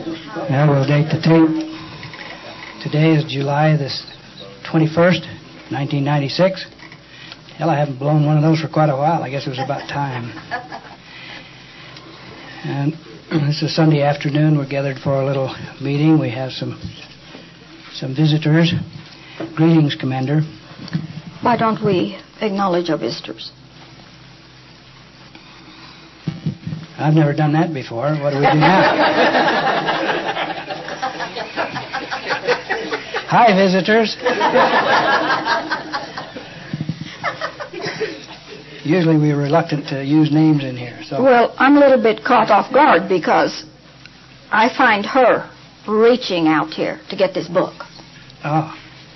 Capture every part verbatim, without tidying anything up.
Now we'll date the tape. Today is July the twenty-first, nineteen ninety-six. Hell, I haven't blown one of those for quite a while. I guess it was about time. And this is Sunday afternoon. We're gathered for a little meeting. We have some some visitors. Greetings, Commander. Why don't we acknowledge our visitors? I've never done that before. What do we do now? Hi, visitors. Usually we're reluctant to use names in here. So. Well, I'm a little bit caught off guard because I find her reaching out here to get this book. Oh.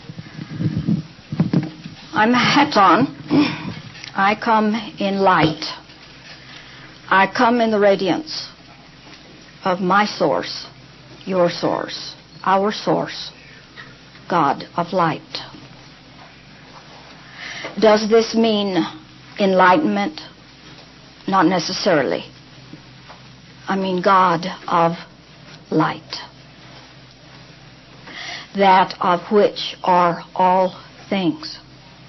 I'm Haton. I come in light. I come in the radiance of my source, your source, our source, God of light. Does this mean enlightenment? Not necessarily. I mean God of light. That of which are all things.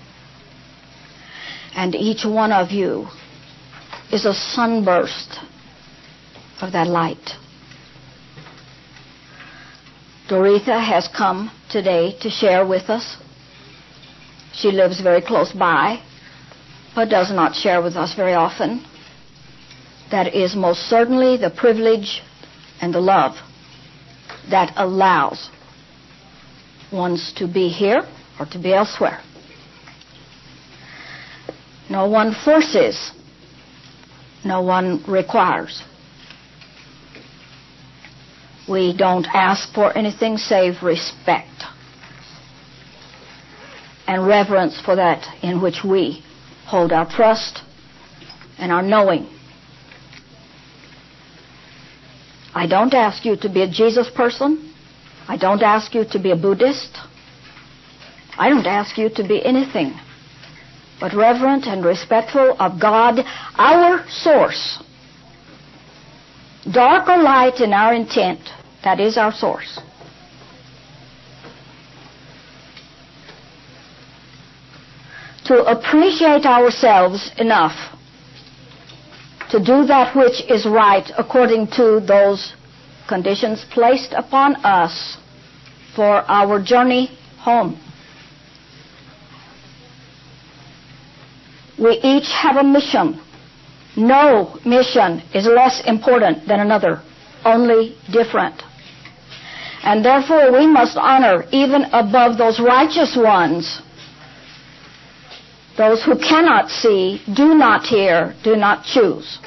And each one of you is a sunburst of that light. Doretha has come today to share with us. She lives very close by, but does not share with us very often. That is most certainly the privilege and the love that allows ones to be here or to be elsewhere. No one forces. No one requires. We don't ask for anything save respect and reverence for that in which we hold our trust and our knowing. I don't ask you to be a Jesus person. I don't ask you to be a Buddhist. I don't ask you to be anything but reverent and respectful of God, our source. Dark or light in our intent, that is our source. To appreciate ourselves enough to do that which is right according to those conditions placed upon us for our journey home. We each have a mission. No mission is less important than another, only different. And therefore we must honor even above those righteous ones, those who cannot see, do not hear, do not choose.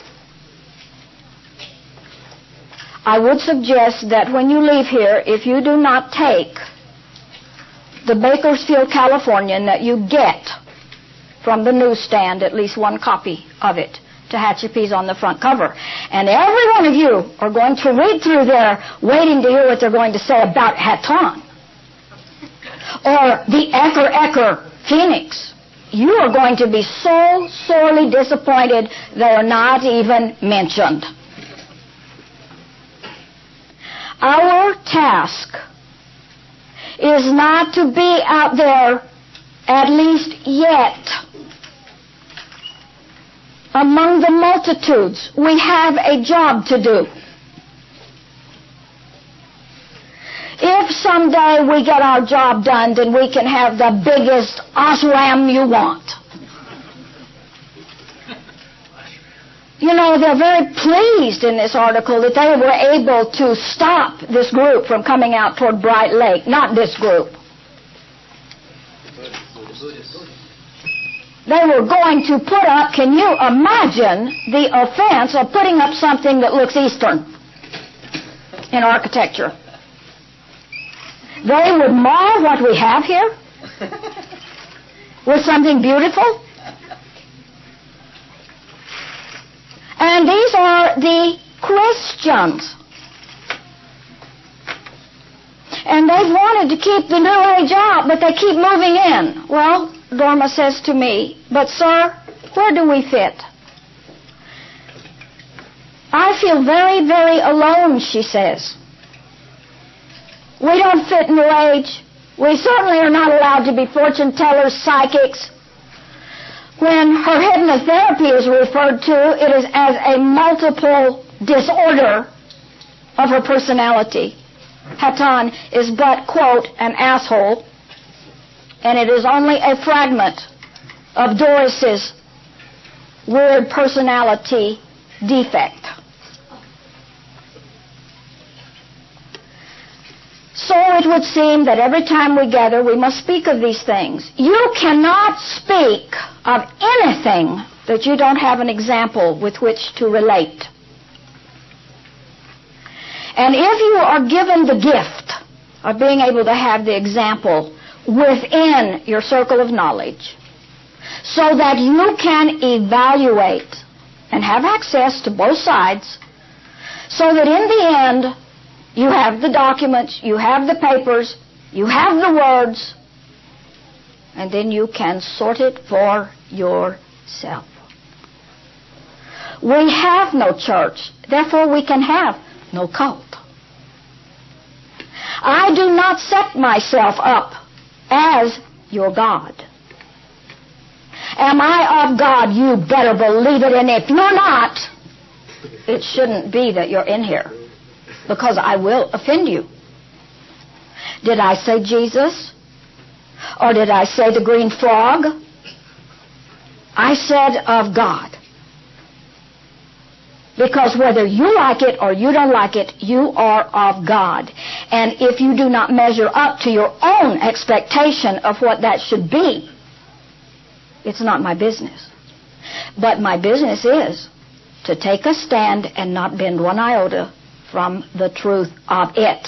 I would suggest that when you leave here, if you do not take the Bakersfield Californian that you get from the newsstand, at least one copy of it, to Hatchepe's on the front cover. And every one of you are going to read through there waiting to hear what they're going to say about Haton. Or the Ecker Ecker Phoenix. You are going to be so sorely disappointed they are not even mentioned. Our task is not to be out there, at least yet, among the multitudes. We have a job to do. If someday we get our job done, then we can have the biggest ashram you want. You know, they're very pleased in this article that they were able to stop this group from coming out toward Bright Lake. Not this group. They were going to put up, can you imagine the offense of putting up something that looks Eastern in architecture? They would mar what we have here with something beautiful. And these are the Christians. And they've wanted to keep the New Age out, but they keep moving in. Well, Dorma says to me, but sir, where do we fit? I feel very, very alone, she says. We don't fit New Age. We certainly are not allowed to be fortune tellers, psychics. When her hypnotherapy is referred to, it is as a multiple disorder of her personality. Hatan is but, quote, an asshole, and it is only a fragment of Doris's weird personality defect. So it would seem that every time we gather, we must speak of these things. You cannot speak of anything that you don't have an example with which to relate. And if you are given the gift of being able to have the example within your circle of knowledge, so that you can evaluate and have access to both sides, so that in the end, you have the documents, you have the papers, you have the words, and then you can sort it for yourself. We have no church, therefore we can have no cult. I do not set myself up as your God. Am I of God? You better believe it, and if you're not, it shouldn't be that you're in here, because I will offend you. Did I say Jesus? Or did I say the green frog? I said of God. Because whether you like it or you don't like it, you are of God. And if you do not measure up to your own expectation of what that should be, it's not my business. But my business is to take a stand and not bend one iota from the truth of it.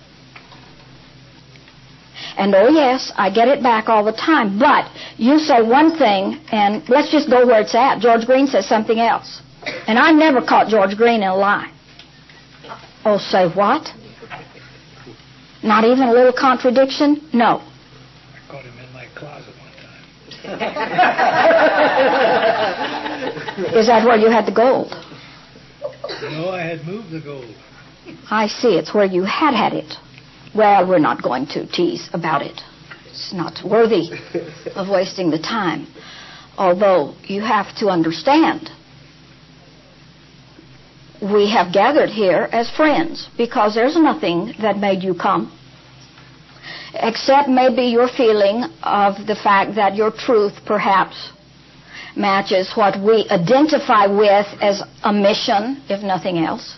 And oh yes, I get it back all the time. But you say one thing, and let's just go where it's at. George Green says something else. And I never caught George Green in a lie. Oh, say what? Not even a little contradiction? No. I caught him in my closet one time. Is that where you had the gold? No, I had moved the gold. I see. It's where you had had it. Well, we're not going to tease about it. It's not worthy of wasting the time. Although you have to understand, we have gathered here as friends because there's nothing that made you come except maybe your feeling of the fact that your truth perhaps matches what we identify with as a mission, if nothing else.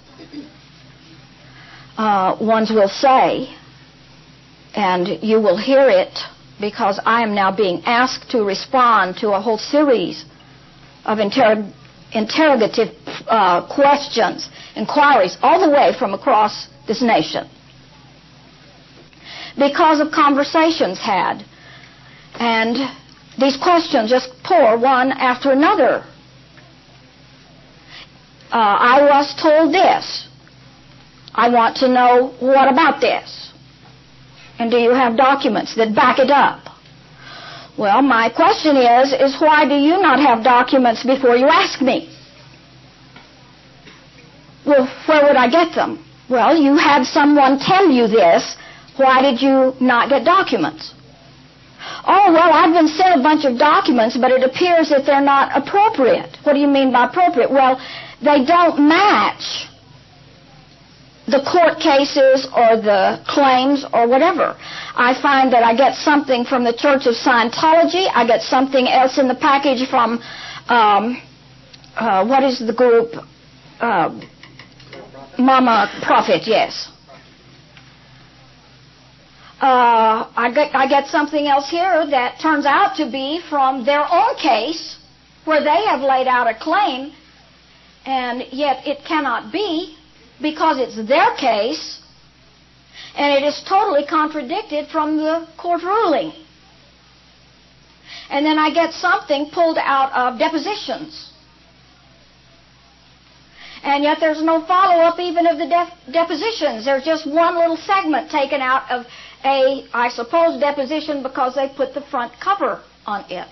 Uh, ones will say, and you will hear it because I am now being asked to respond to a whole series of interrogations interrogative uh, questions, inquiries, all the way from across this nation. Because of conversations had. And these questions just pour one after another. Uh, I was told this. I want to know, what about this? And do you have documents that back it up? Well, my question is, is why do you not have documents before you ask me? Well, where would I get them? Well, you had someone tell you this. Why did you not get documents? Oh, well, I've been sent a bunch of documents, but it appears that they're not appropriate. What do you mean by appropriate? Well, they don't match the court cases or the claims or whatever. I find that I get something from the Church of Scientology. I get something else in the package from, um, uh, what is the group? Uh, Mama Prophet, yes. Uh, I get, I get something else here that turns out to be from their own case, where they have laid out a claim, and yet it cannot be, because it's their case, and it is totally contradicted from the court ruling. And then I get something pulled out of depositions. And yet there's no follow-up even of the def- depositions. There's just one little segment taken out of a, I suppose, deposition because they put the front cover on it.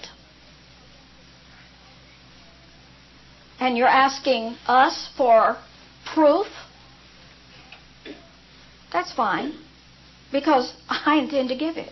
And you're asking us for proof? That's fine. because I intend to give it.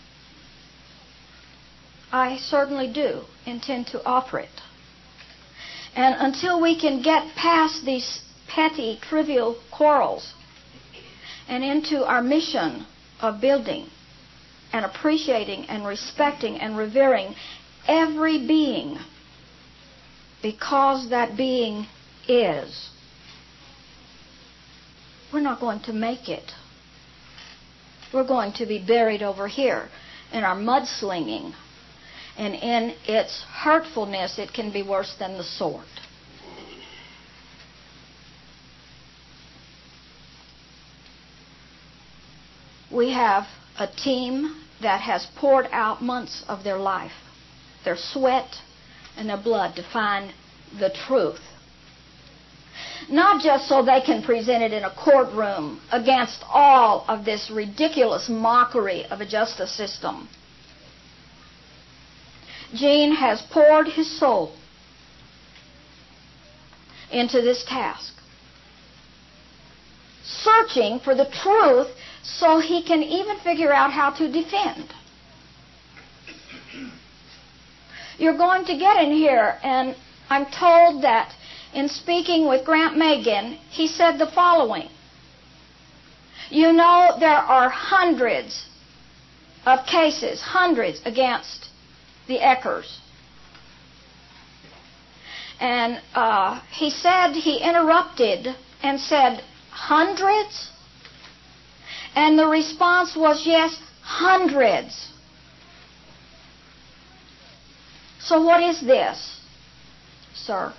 I certainly do intend to offer it. And until we can get past these petty, trivial quarrels and into our mission of building and appreciating and respecting and revering every being because that being is, we're not going to make it. We're going to be buried over here in our mudslinging. And in its hurtfulness, it can be worse than the sword. We have a team that has poured out months of their life, their sweat and their blood to find the truth. Not just so they can present it in a courtroom against all of this ridiculous mockery of a justice system. Gene has poured his soul into this task, searching for the truth so he can even figure out how to defend. You're going to get in here, and I'm told that in speaking with Grant Megan, he said the following. You know, there are hundreds of cases, hundreds against the Eckers. And uh, he said, he interrupted and said, hundreds? And the response was, yes, hundreds. So what is this, sir?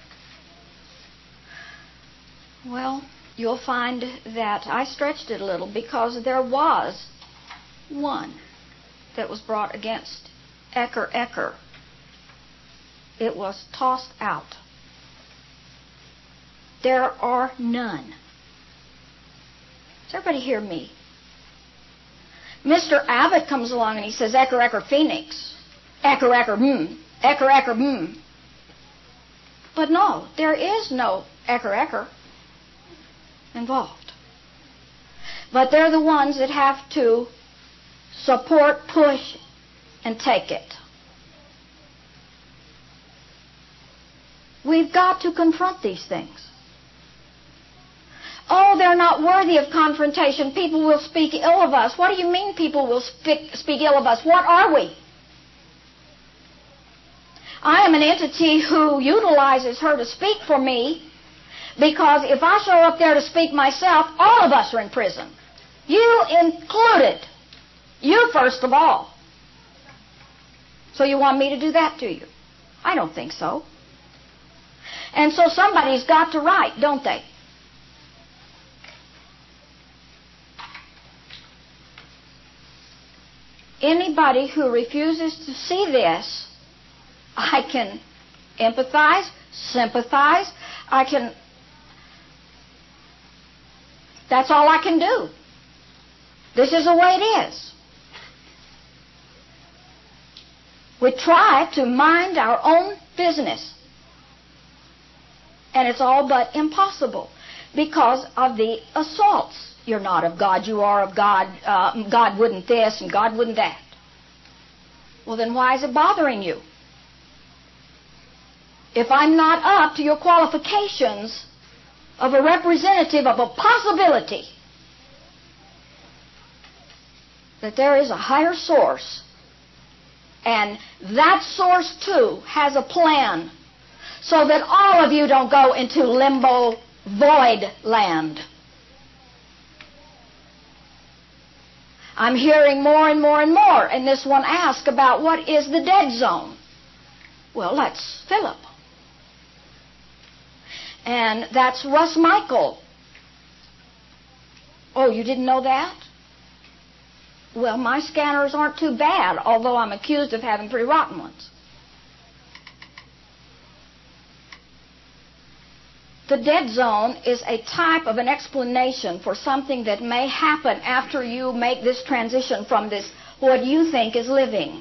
Well, you'll find that I stretched it a little because there was one that was brought against Ecker Ecker. It was tossed out. There are none. Does everybody hear me? Mister Abbott comes along and he says, Ecker Ecker Phoenix. Ecker Ecker hmm. Ecker Ecker hmm. But no, there is no Ecker Ecker involved. But they're the ones that have to support, push, and take it. We've got to confront these things. Oh, they're not worthy of confrontation. People will speak ill of us. What do you mean people will speak, speak ill of us? What are we? I am an entity who utilizes her to speak for me, because if I show up there to speak myself, all of us are in prison. You included. You first of all. So you want me to do that to you? I don't think so. And so somebody's got to write, don't they? Anybody who refuses to see this, I can empathize, sympathize, I can... That's all I can do. This is the way it is. We try to mind our own business. And it's all but impossible because of the assaults. You're not of God, you are of God. Uh, God wouldn't this and God wouldn't that. Well, then why is it bothering you? If I'm not up to your qualifications of a representative of a possibility that there is a higher source, and that source too has a plan so that all of you don't go into limbo void land. I'm hearing more and more and more, and this one asked about what is the dead zone. Well, that's Philip. And that's Russ Michael. Oh, you didn't know that? Well, my scanners aren't too bad, although I'm accused of having pretty rotten ones. The dead zone is a type of an explanation for something that may happen after you make this transition from this, what you think is living,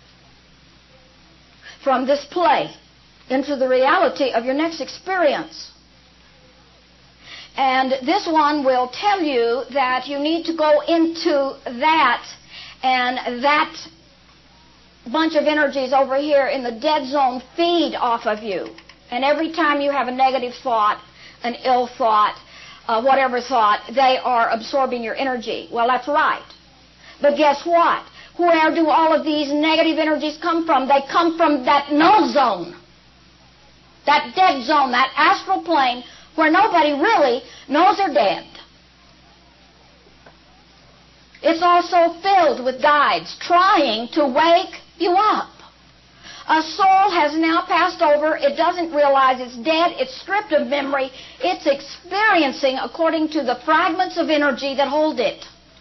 from this play into the reality of your next experience. And this one will tell you that you need to go into that, and that bunch of energies over here in the dead zone feed off of you. And every time you have a negative thought, an ill thought, uh, whatever thought, they are absorbing your energy. Well, that's right. But guess what? Where do all of these negative energies come from? They come from that no zone, that dead zone, that astral plane where nobody really knows they're dead. It's also filled with guides trying to wake you up. A soul has now passed over. It doesn't realize it's dead. It's stripped of memory. It's experiencing according to the fragments of energy that hold it.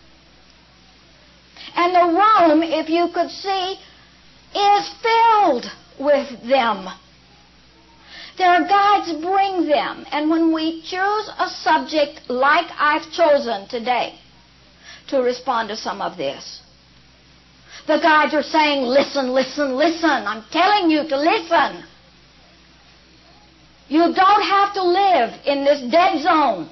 And the room, if you could see, is filled with them. Their guides bring them. And when we choose a subject like I've chosen today to respond to some of this, the guides are saying, listen, listen, listen. I'm telling you to listen. You don't have to live in this dead zone.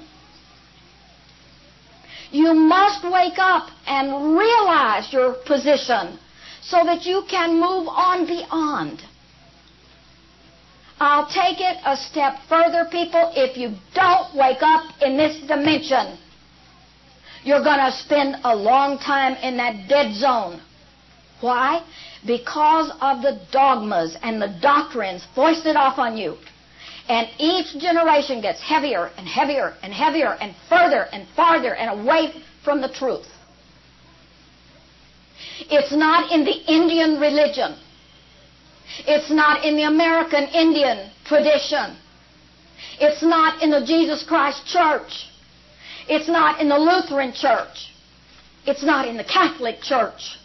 You must wake up and realize your position so that you can move on beyond. I'll take it a step further, people. If you don't wake up in this dimension, you're going to spend a long time in that dead zone. Why? Because of the dogmas and the doctrines foisted off on you. And each generation gets heavier and heavier and heavier and further and farther and away from the truth. It's not in the Indian religion. It's not in the American Indian tradition. It's not in the Jesus Christ Church. It's not in the Lutheran Church. It's not in the Catholic Church.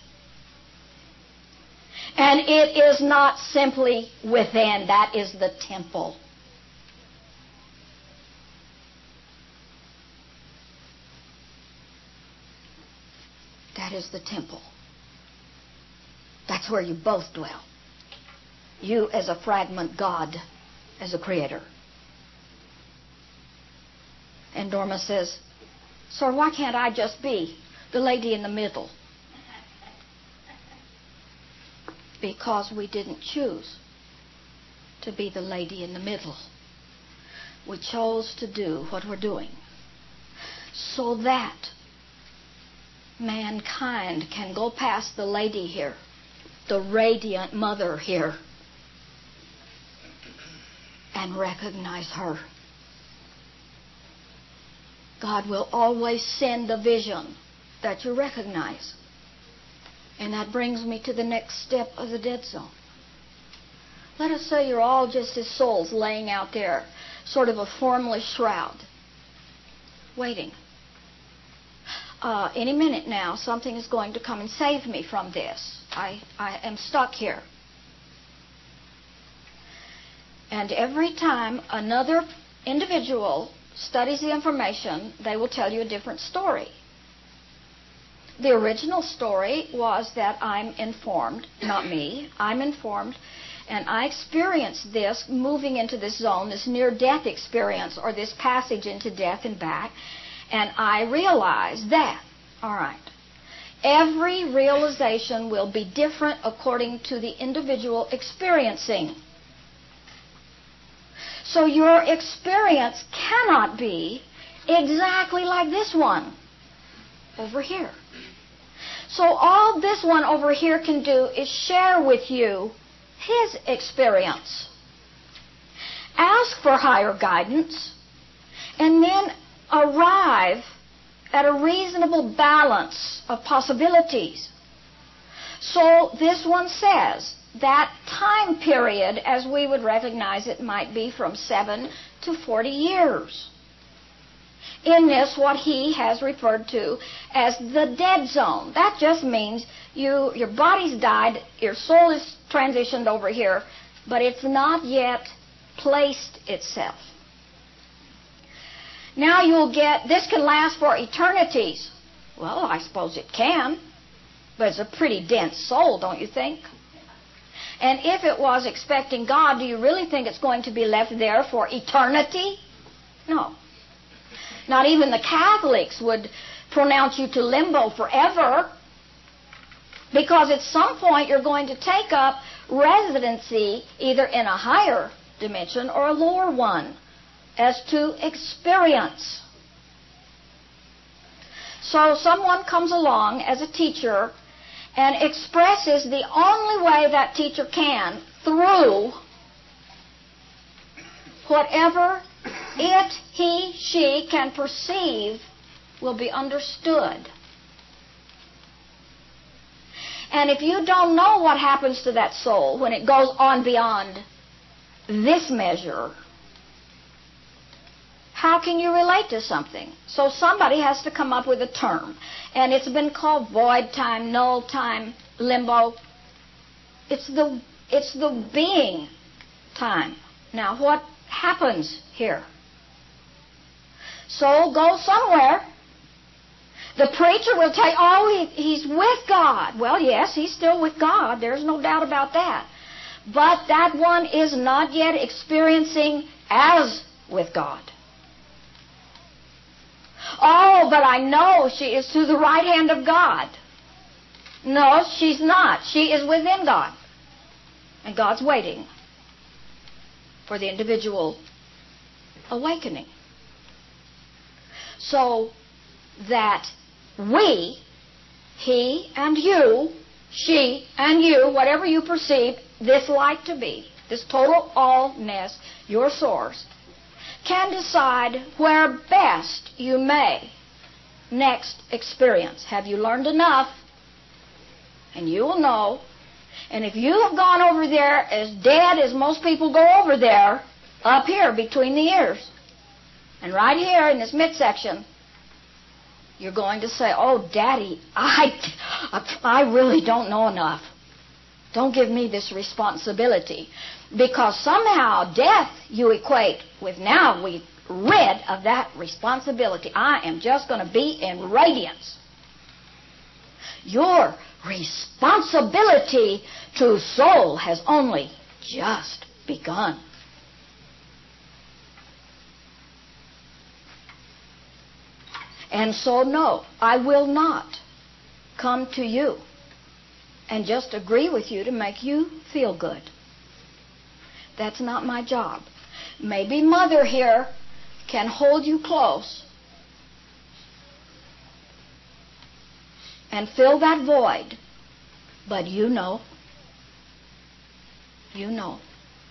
And it is not simply within. That is the temple. That is the temple. That's where you both dwell. You as a fragment, God as a creator. And Norma says, Sir, why can't I just be the lady in the middle? Because we didn't choose to be the lady in the middle. We chose to do what we're doing so that mankind can go past the lady here, the radiant mother here, and recognize her. God will always send the vision that you recognize. And that brings me to the next step of the dead zone. Let us say you're all just as souls laying out there, sort of a formless shroud, waiting. Uh, any minute now, something is going to come and save me from this. I, I am stuck here. And every time another individual studies the information, they will tell you a different story. The original story was that I'm informed, not me, I'm informed, and I experienced this moving into this zone, this near-death experience, or this passage into death and back, and I realized that, all right, every realization will be different according to the individual experiencing. So your experience cannot be exactly like this one over here. So all this one over here can do is share with you his experience. Ask for higher guidance, and then arrive at a reasonable balance of possibilities. So this one says that time period, as we would recognize it, might be from seven to forty years. In this, what he has referred to as the dead zone. That just means you, your body's died, your soul is transitioned over here, but it's not yet placed itself. Now you'll get, this can last for eternities. Well, I suppose it can, but it's a pretty dense soul, don't you think? And if it was expecting God, do you really think it's going to be left there for eternity? No. Not even the Catholics would pronounce you to limbo forever, because at some point you're going to take up residency either in a higher dimension or a lower one as to experience. So someone comes along as a teacher and expresses the only way that teacher can through whatever it, he, she can perceive will be understood. And if you don't know what happens to that soul when it goes on beyond this measure, how can you relate to something? So somebody has to come up with a term. And it's been called void time, null time, limbo. It's the, it's the being time. Now, what happens here? Soul goes somewhere. The preacher will tell you, oh, he, he's with God. Well, yes, he's still with God. There's no doubt about that. But that one is not yet experiencing as with God. Oh, but I know she is to the right hand of God. No, she's not. She is within God. And God's waiting for the individual awakening. So that we, he and you, she and you, whatever you perceive this light to be, this total allness, your source, can decide where best you may next experience. Have you learned enough? And you will know. And if you have gone over there as dead as most people go over there, up here between the ears, and right here in this midsection, you're going to say, oh, Daddy, I, I really don't know enough. Don't give me this responsibility. Because somehow death you equate with now we rid of that responsibility. I am just going to be in radiance. Your responsibility to soul has only just begun. And so, no, I will not come to you and just agree with you to make you feel good. That's not my job. Maybe Mother here can hold you close and fill that void. But you know, you know.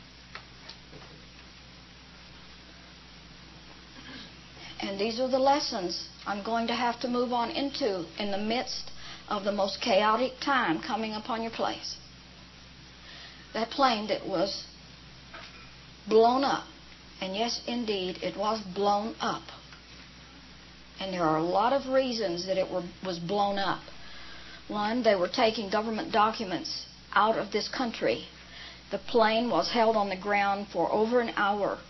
And these are the lessons I'm going to have to move on into in the midst of the most chaotic time coming upon your place. That plane that was blown up, and yes, indeed, it was blown up. And there are a lot of reasons that it were, was blown up. One, they were taking government documents out of this country. The plane was held on the ground for over an hour.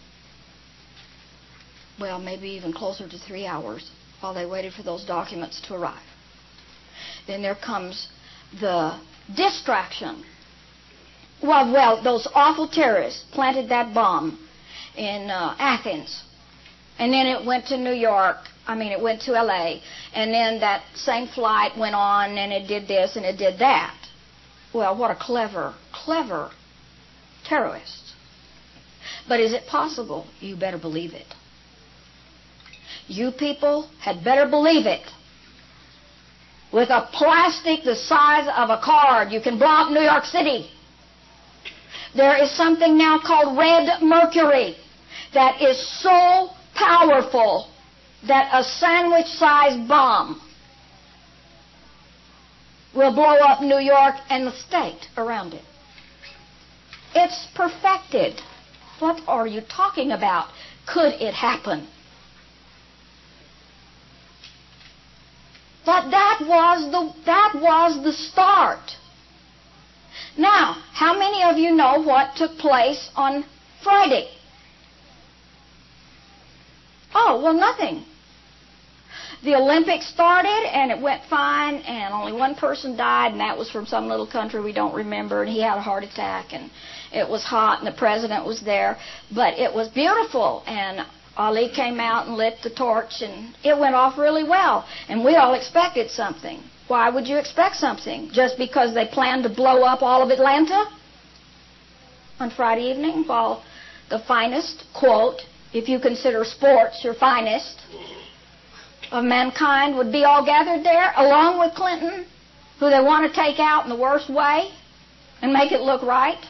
Well, maybe even closer to three hours while they waited for those documents to arrive. Then there comes the distraction. Well, well, those awful terrorists planted that bomb in uh, Athens. And then it went to New York. I mean, it went to L A. And then that same flight went on and it did this and it did that. Well, what a clever, clever terrorist. But is it possible? You better believe it. You people had better believe it. With a plastic the size of a card, you can blow up New York City. There is something now called red mercury that is so powerful that a sandwich-sized bomb will blow up New York and the state around it. It's perfected. What are you talking about? Could it happen? But that was the that was the start. Now, how many of you know what took place on Friday? Oh, well, nothing. The Olympics started, and it went fine, and only one person died, and that was from some little country we don't remember, and he had a heart attack, and it was hot, and the president was there. But it was beautiful, and Ali came out and lit the torch, and it went off really well. And we all expected something. Why would you expect something? Just because they planned to blow up all of Atlanta on Friday evening, while the finest, quote, if you consider sports your finest, of mankind would be all gathered there, along with Clinton, who they want to take out in the worst way and make it look right.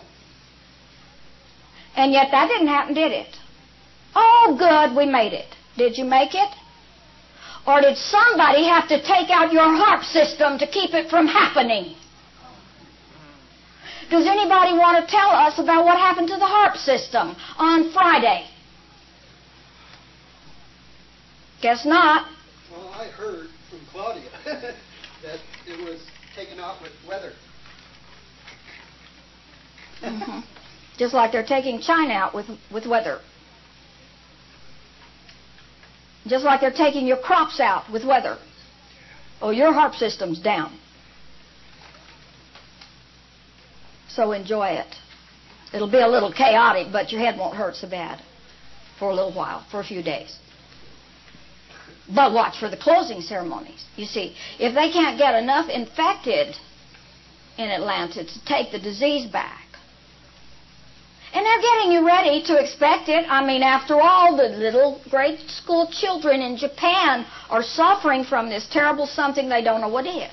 And yet that didn't happen, did it? Oh, good, we made it. Did you make it? Or did somebody have to take out your HAARP system to keep it from happening? Does anybody want to tell us about what happened to the HAARP system on Friday? Guess not. Well, I heard from Claudia that it was taken out with weather. Mm-hmm. Just like they're taking China out with, with weather. Just like they're taking your crops out with weather. Oh, your HAARP system's down. So enjoy it. It'll be a little chaotic, but your head won't hurt so bad for a little while, for a few days. But watch for the closing ceremonies. You see, if they can't get enough infected in Atlanta to take the disease back, and they're getting you ready to expect it. I mean, after all, the little grade school children in Japan are suffering from this terrible something they don't know what is.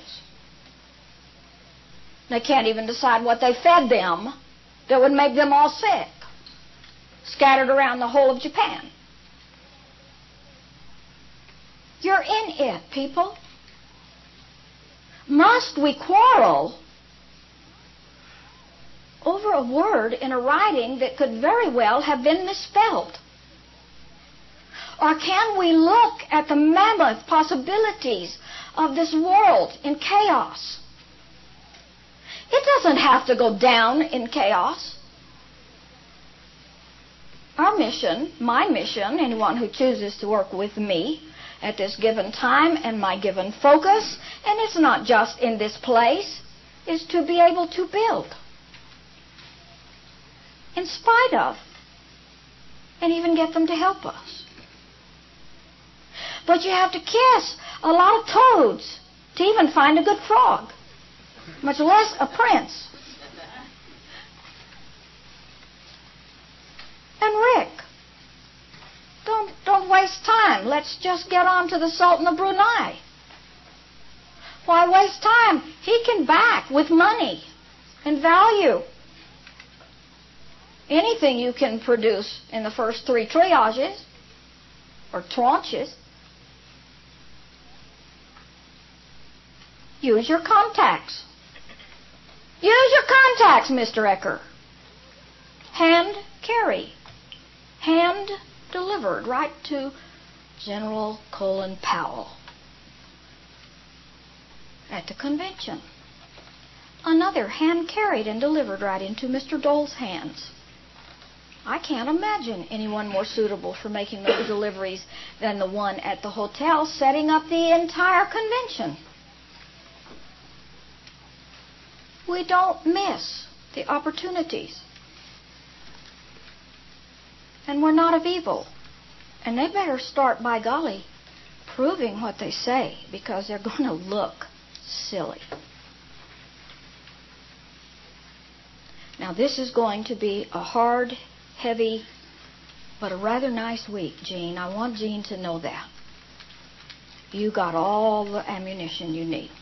They can't even decide what they fed them that would make them all sick, scattered around the whole of Japan. You're in it, people. Must we quarrel over a word in a writing that could very well have been misspelled? Or can we look at the mammoth possibilities of this world in chaos? It doesn't have to go down in chaos. Our mission, my mission, anyone who chooses to work with me at this given time and my given focus, and it's not just in this place, is to be able to build. In spite of, and even get them to help us. But you have to kiss a lot of toads to even find a good frog, much less a prince. And Rick, don't don't waste time. Let's just get on to the Sultan of Brunei. Why waste time? He can back with money and value anything you can produce in the first three triages or tranches. Use your contacts. Use your contacts, Mister Ecker. Hand carry. Hand delivered right to General Colin Powell at the convention. Another hand carried and delivered right into Mister Dole's hands. I can't imagine anyone more suitable for making those deliveries than the one at the hotel setting up the entire convention. We don't miss the opportunities. And we're not of evil. And they better start, by golly, proving what they say, because they're going to look silly. Now, this is going to be a hard, heavy, but a rather nice week, Gene. I want Gene to know that. You got all the ammunition you need.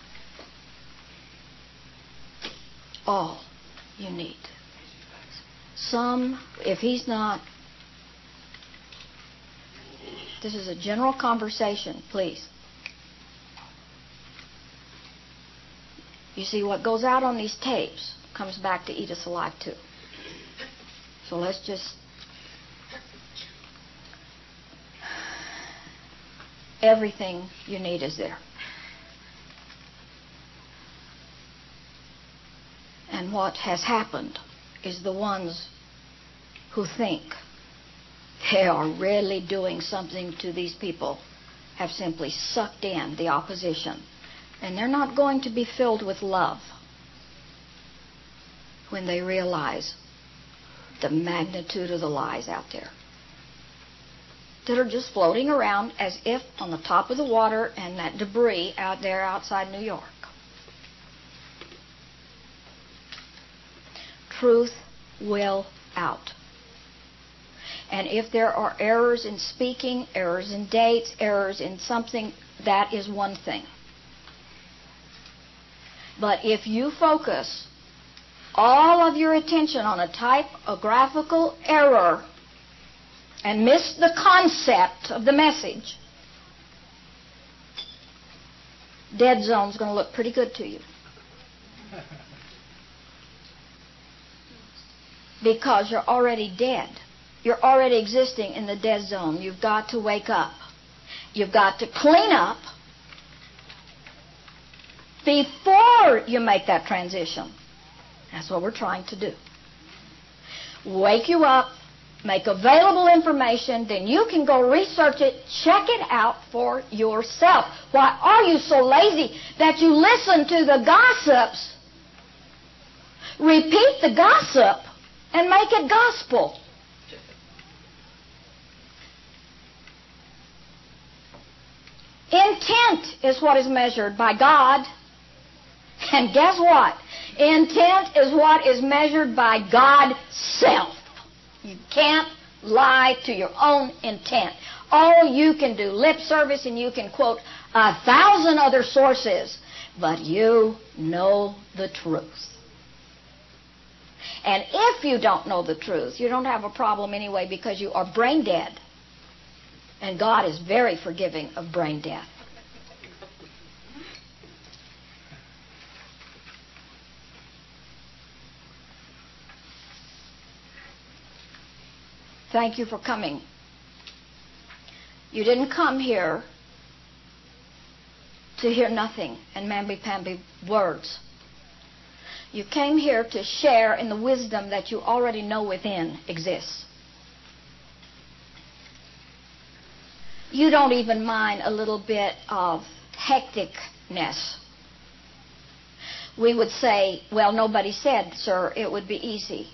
All you need. Some, if he's not, this is a general conversation, please. You see, what goes out on these tapes comes back to eat us alive, too. So let's just... Everything you need is there. And what has happened is the ones who think they are really doing something to these people have simply sucked in the opposition. And they're not going to be filled with love when they realize the magnitude of the lies out there. that are just floating around as if on the top of the water and that debris out there outside New York. Truth will out. And if there are errors in speaking, errors in dates, errors in something, that is one thing. But if you focus all of your attention on a typographical error and miss the concept of the message, dead zone's going to look pretty good to you. Because you're already dead. You're already existing in the dead zone. You've got to wake up. You've got to clean up before you make that transition. That's what we're trying to do. Wake you up, make available information, then you can go research it, check it out for yourself. Why are you so lazy that you listen to the gossips, repeat the gossip, and make it gospel? Intent is what is measured by God. And guess what? Intent is what is measured by God's self. You can't lie to your own intent. Oh, you can do lip service and you can quote a thousand other sources, but you know the truth. And if you don't know the truth, you don't have a problem anyway because you are brain dead. And God is very forgiving of brain death. Thank you for coming. You didn't come here to hear nothing and mamby-pamby words. You came here to share in the wisdom that you already know within exists. You don't even mind a little bit of hecticness. We would say, well, nobody said, sir, it would be easy.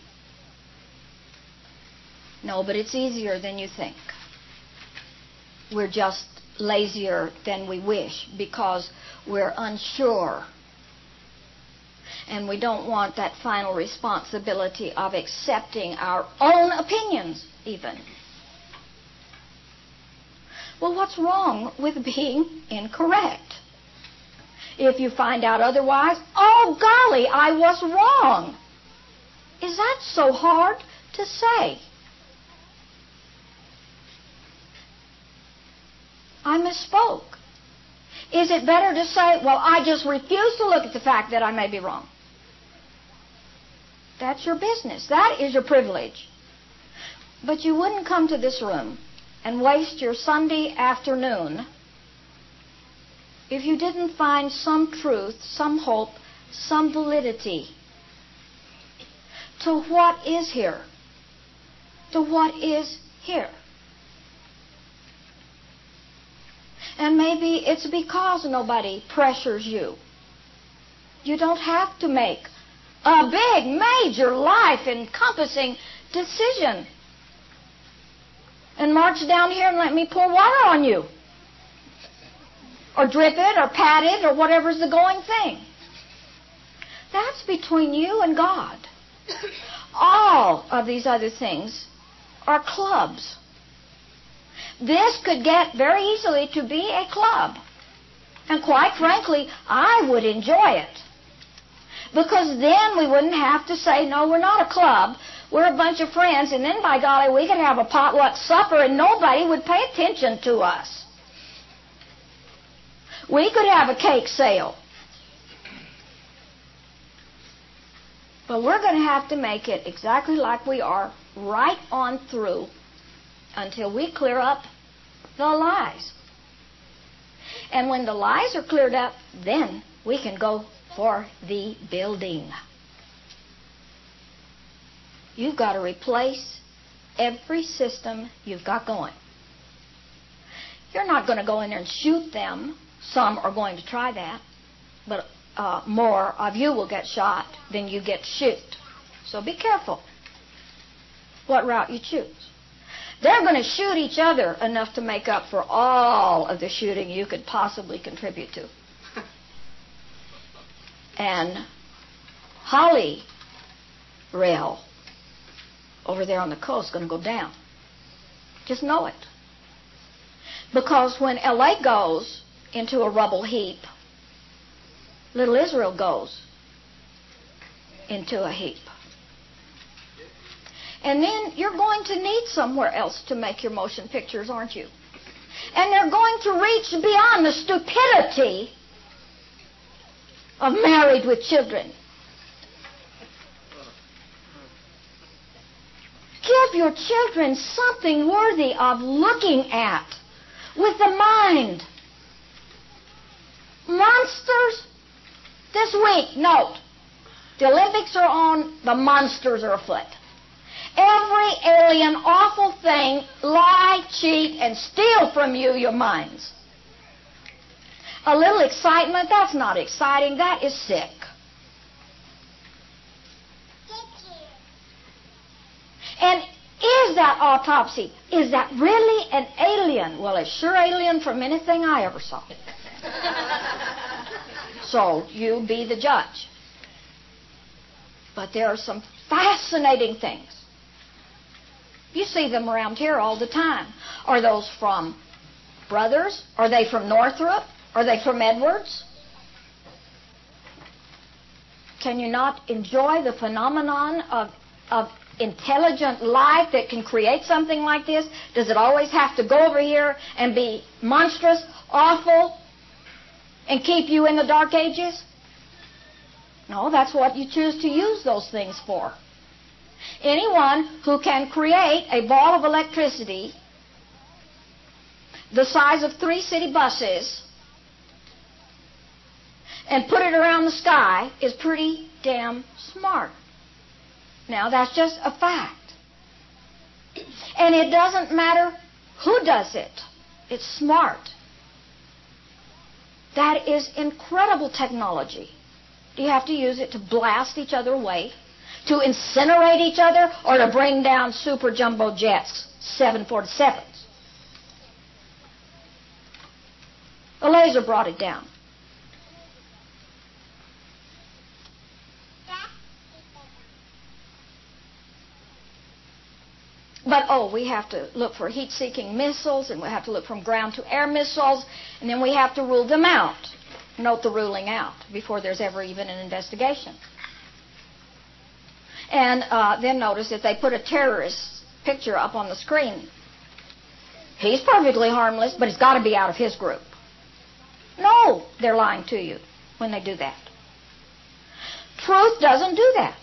No, but it's easier than you think. We're just lazier than we wish because we're unsure. And we don't want that final responsibility of accepting our own opinions, even. Well, what's wrong with being incorrect? If you find out otherwise, oh, golly, I was wrong. Is that so hard to say? I misspoke. Is it better to say, well, I just refuse to look at the fact that I may be wrong? That's your business. That is your privilege. But you wouldn't come to this room and waste your Sunday afternoon if you didn't find some truth, some hope, some validity to what is here. To what is here. And maybe it's because nobody pressures you. You don't have to make a big, major, life-encompassing decision and march down here and let me pour water on you. Or drip it, or pat it, or whatever's the going thing. That's between you and God. All of these other things are clubs. This could get very easily to be a club. And quite frankly, I would enjoy it. Because then we wouldn't have to say, no, we're not a club. We're a bunch of friends. And then, by golly, we could have a potluck supper and nobody would pay attention to us. We could have a cake sale. But we're going to have to make it exactly like we are right on through until we clear up the lies. And when the lies are cleared up, then we can go for the building. You've got to replace every system you've got going. You're not going to go in there and shoot them. Some are going to try that. But uh, more of you will get shot than you get shoot. So be careful what route you choose. They're going to shoot each other enough to make up for all of the shooting you could possibly contribute to. And Holly Rail over there on the coast is going to go down. Just know it. Because when L A goes into a rubble heap, little Israel goes into a heap. And then you're going to need somewhere else to make your motion pictures, aren't you? And they're going to reach beyond the stupidity of Married with Children. Give your children something worthy of looking at with the mind. Monsters? This week, note, the Olympics are on, the monsters are afoot. Every alien, awful thing lie, cheat, and steal from you your minds. A little excitement, that's not exciting, that is sick. And is that autopsy, is that really an alien? Well, it's sure alien from anything I ever saw. So you be the judge. But there are some fascinating things. You see them around here all the time. Are those from Brothers? Are they from Northrop? Are they from Edwards? Can you not enjoy the phenomenon of, of intelligent life that can create something like this? Does it always have to go over here and be monstrous, awful, and keep you in the dark ages? No, that's what you choose to use those things for. Anyone who can create a ball of electricity the size of three city buses and put it around the sky is pretty damn smart. Now, that's just a fact. And it doesn't matter who does it. It's smart. That is incredible technology. Do you have to use it to blast each other away, to incinerate each other, or to bring down super jumbo jets, seven forty-sevens? A laser brought it down. But, oh, we have to look for heat-seeking missiles, and we have to look from ground-to-air missiles, and then we have to rule them out. Note the ruling out before there's ever even an investigation. And uh, then notice that they put a terrorist picture up on the screen. He's perfectly harmless, but he's got to be out of his group. No, they're lying to you when they do that. Truth doesn't do that.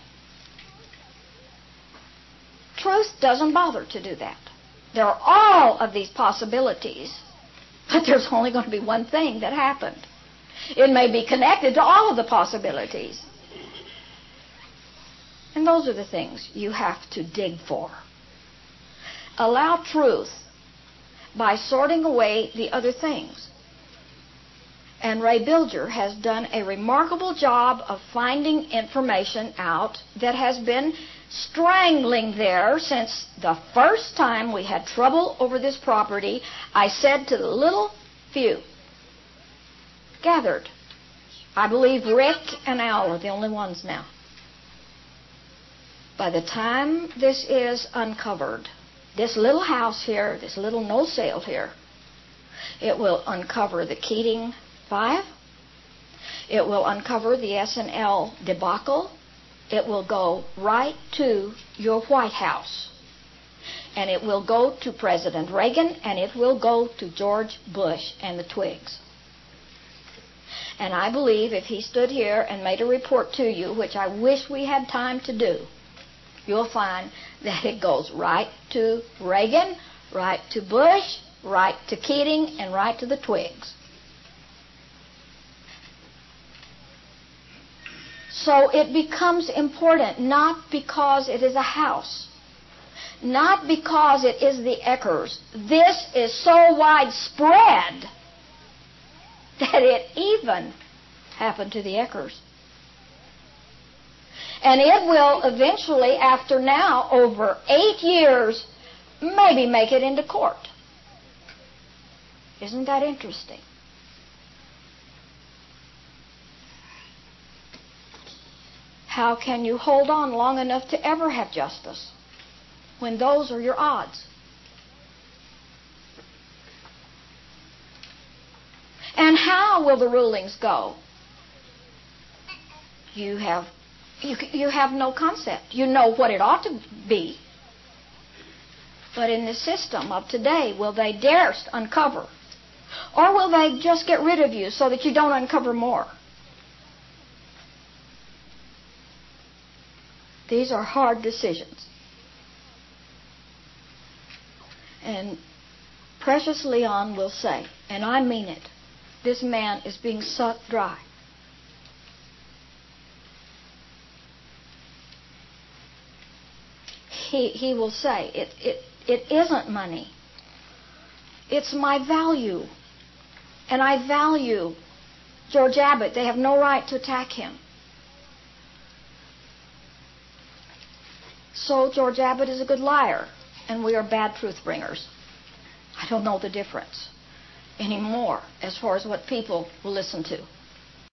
Truth doesn't bother to do that. There are all of these possibilities, but there's only going to be one thing that happened. It may be connected to all of the possibilities. And those are the things you have to dig for. Allow truth by sorting away the other things. And Ray Bilger has done a remarkable job of finding information out that has been strangling there since the first time we had trouble over this property. I said to the little few gathered, I believe Rick and Al are the only ones now. By the time this is uncovered, this little house here, this little no sale here, it will uncover the Keating Five. It will uncover the S and L debacle. It will go right to your White House. And it will go to President Reagan, and it will go to George Bush and the Twigs. And I believe if he stood here and made a report to you, which I wish we had time to do, you'll find that it goes right to Reagan, right to Bush, right to Keating, and right to the Twigs. So it becomes important not because it is a house, not because it is the Eckers. This is so widespread that it even happened to the Eckers. And it will eventually, after now over eight years maybe make it into court. Isn't that interesting? How can you hold on long enough to ever have justice when those are your odds? And how will the rulings go? You have, you, you have no concept. You know what it ought to be. But in the system of today, will they dare uncover? Or will they just get rid of you so that you don't uncover more? These are hard decisions. And Precious Leon will say, and I mean it, this man is being sucked dry. He, he will say, it, it, it isn't money. It's my value. And I value George Abbott. They have no right to attack him. So George Abbott is a good liar, and we are bad truth bringers. I don't know the difference anymore as far as what people will listen to.